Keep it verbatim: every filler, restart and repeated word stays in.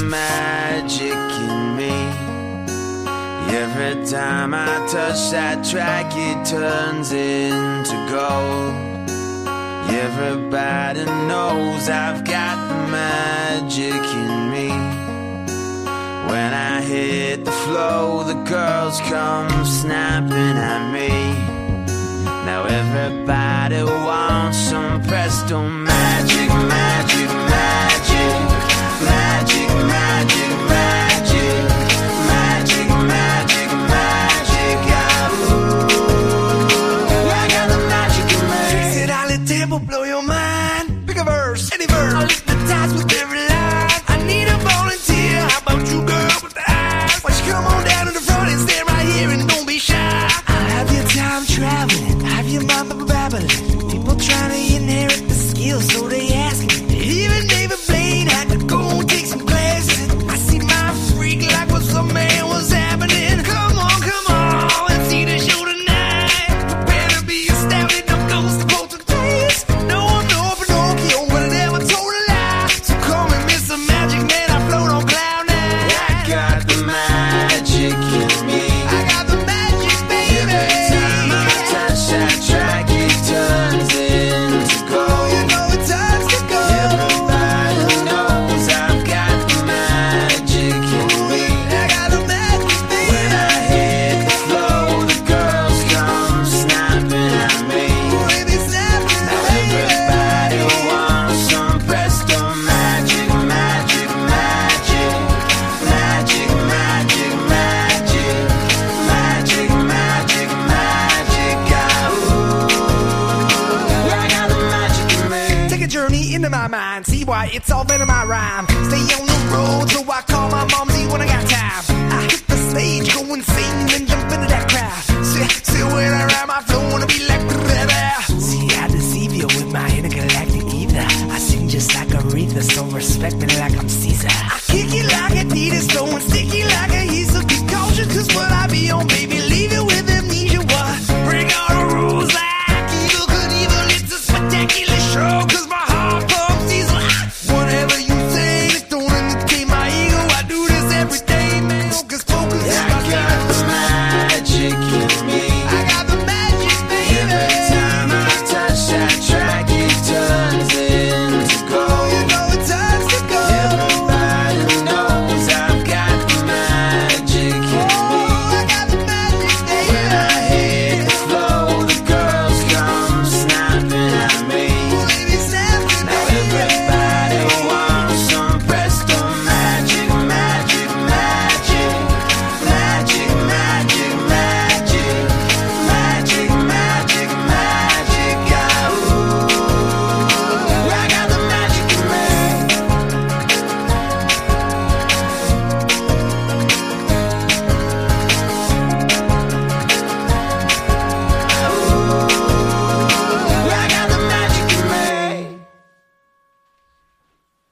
magic in me. Every time I touch that track, it turns into gold. Everybody knows I've got the magic in me. When I hit the flow, the girls come snapping at me. Now everybody wants some presto magic, magic, magic, magic, magic, magic, magic, magic, magic. Ooh, I got the magic in me. Tricks it on the table, blow your mind. Pick a verse, any verse. I'll hypnotize with every line. I need a volunteer. How about you, girl, with the eyes? Why don't you come on down to the front and stand right here and don't be shy. I'll have your time traveling, have your mama babbling. People trying to inherit the skills, so they ask me. Even David Blaine had to go and take some classes. I see my freak like what some man was happening. Come on, come on, and see the show tonight. Prepare to be astounded, up goes the poltergeist. No, I'm no Pinocchio, but I never told a lie. So call me Mister Magic Man, I float on cloud nine. I got the magic in me. I got the magic, baby. Every time I touch that track, it turns into gold. You know it turns to gold. Everybody knows I've got the magic in me. I got the magic, baby. When I hit the flow, the girls come snapping at me. Boy, they snapping, now everybody wants some presto magic, magic, magic, magic, magic, magic, magic, magic, magic. Ah, ooh, I got the magic in me. Take a journey into my mind, see why it's all been in my rhyme. Stay on the road, so I call my momsy when I got time.